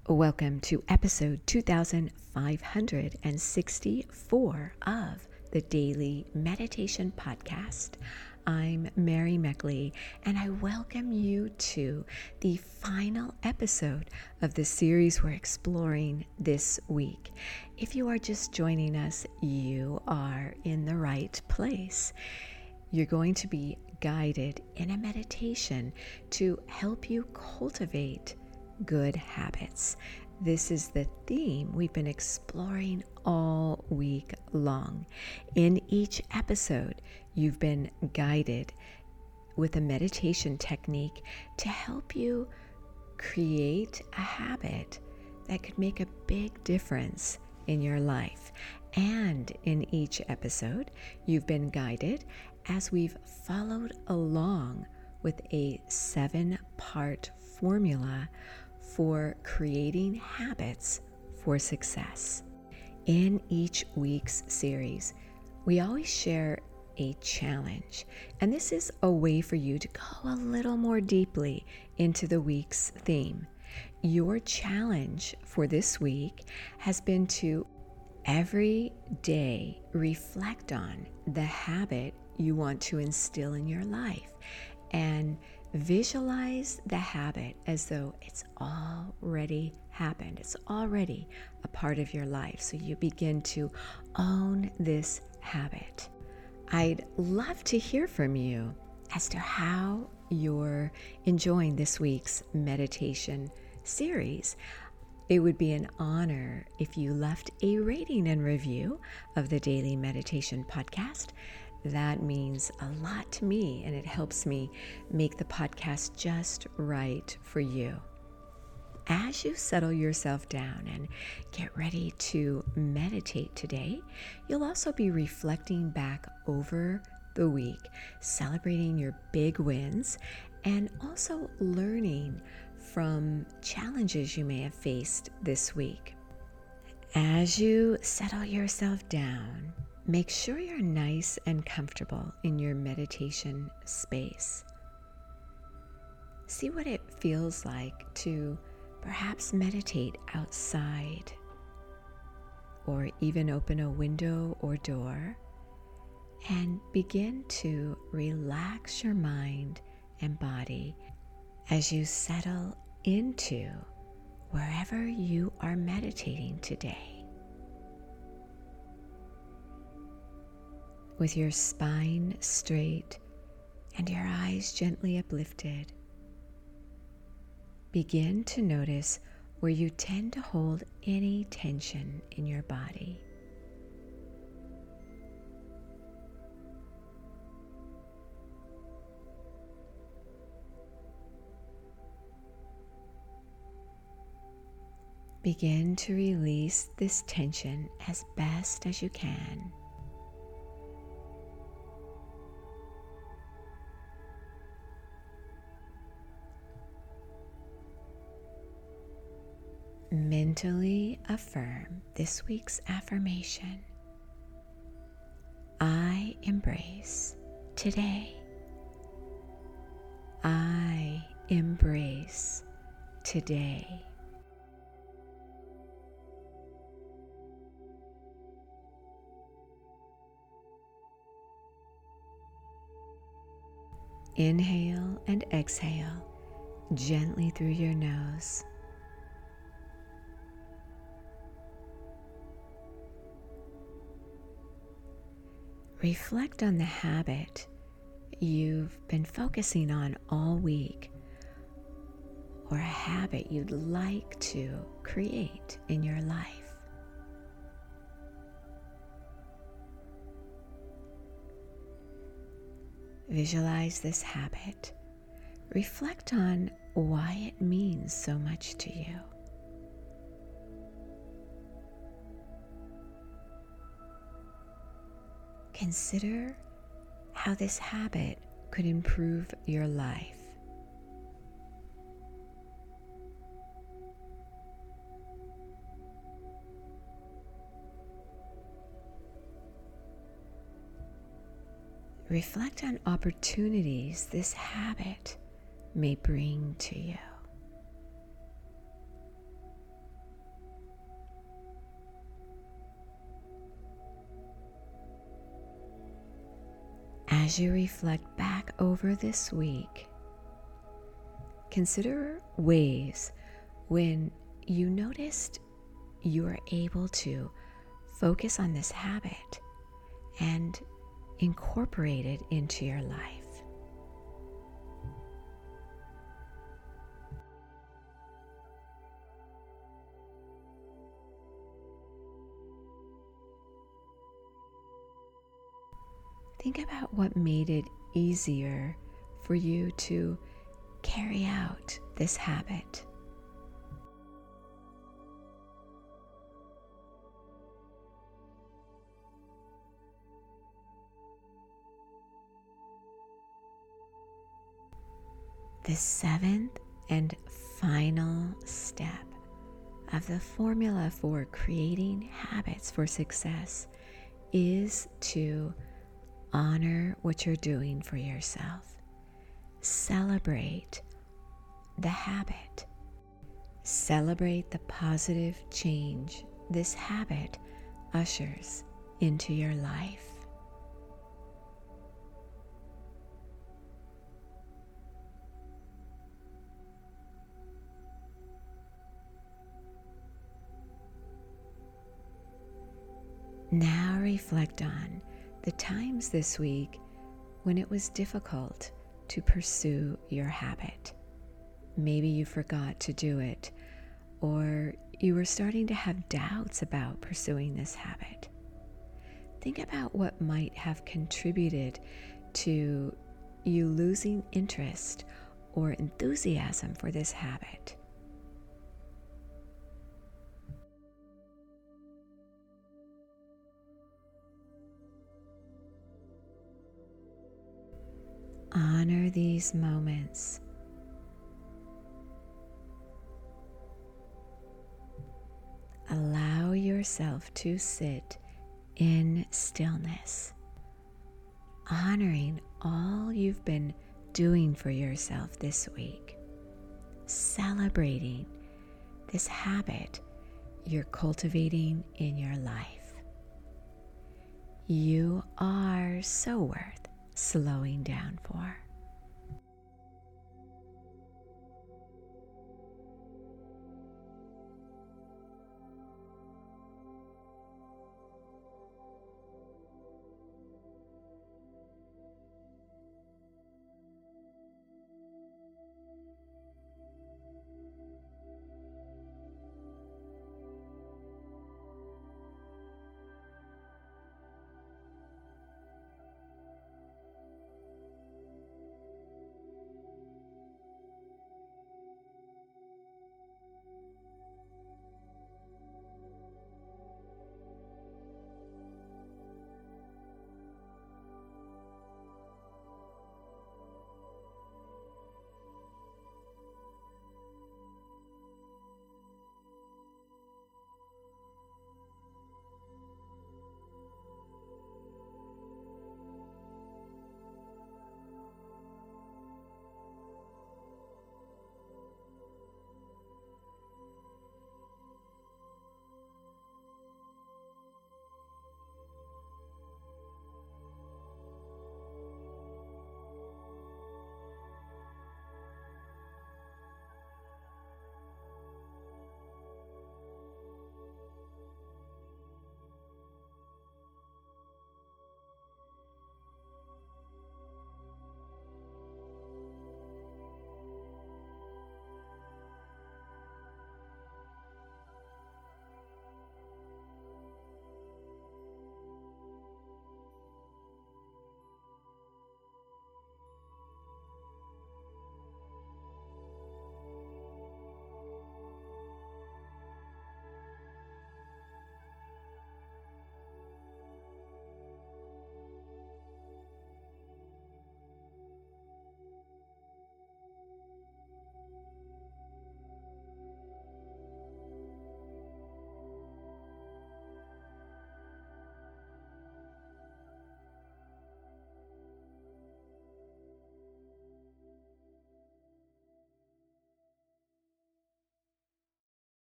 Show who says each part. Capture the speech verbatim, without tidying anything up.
Speaker 1: Welcome to episode two thousand five hundred sixty-four of the Daily Meditation Podcast. I'm Mary Meckley, and I welcome you to the final episode of the series we're exploring this week. If you are just joining us, you are in the right place. You're going to be guided in a meditation to help you cultivate good habits. This is the theme we've been exploring all week long. In each episode, you've been guided with a meditation technique to help you create a habit that could make a big difference in your life. And in each episode, you've been guided as we've followed along with a seven-part formula for creating habits for success. In each week's series, we always share a challenge, and this is a way for you to go a little more deeply into the week's theme. Your challenge for this week has been to every day reflect on the habit you want to instill in your life and visualize the habit as though it's already happened. It's already a part of your life. So you begin to own this habit. I'd love to hear from you as to how you're enjoying this week's meditation series. It would be an honor if you left a rating and review of the Daily Meditation Podcast. That means a lot to me, and it helps me make the podcast just right for you. As you settle yourself down and get ready to meditate today, you'll also be reflecting back over the week, celebrating your big wins, and also learning from challenges you may have faced this week. As you settle yourself down, make sure you're nice and comfortable in your meditation space. See what it feels like to perhaps meditate outside, or even open a window or door and begin to relax your mind and body as you settle into wherever you are meditating today. With your spine straight and your eyes gently uplifted, begin to notice where you tend to hold any tension in your body. Begin to release this tension as best as you can. Mentally affirm this week's affirmation. I embrace today. I embrace today. Inhale and exhale gently through your nose. Reflect on the habit you've been focusing on all week, or a habit you'd like to create in your life. Visualize this habit. Reflect on why it means so much to you. Consider how this habit could improve your life. Reflect on opportunities this habit may bring to you. As you reflect back over this week, consider ways when you noticed you were able to focus on this habit and incorporate it into your life. Think about what made it easier for you to carry out this habit. The seventh and final step of the formula for creating habits for success is to honor what you're doing for yourself. Celebrate the habit. Celebrate the positive change this habit ushers into your life. Now reflect on the times this week when it was difficult to pursue your habit. Maybe you forgot to do it, or you were starting to have doubts about pursuing this habit. Think about what might have contributed to you losing interest or enthusiasm for this habit. Honor these moments. Allow yourself to sit in stillness, honoring all you've been doing for yourself this week, celebrating this habit you're cultivating in your life. You are so worth slowing down for.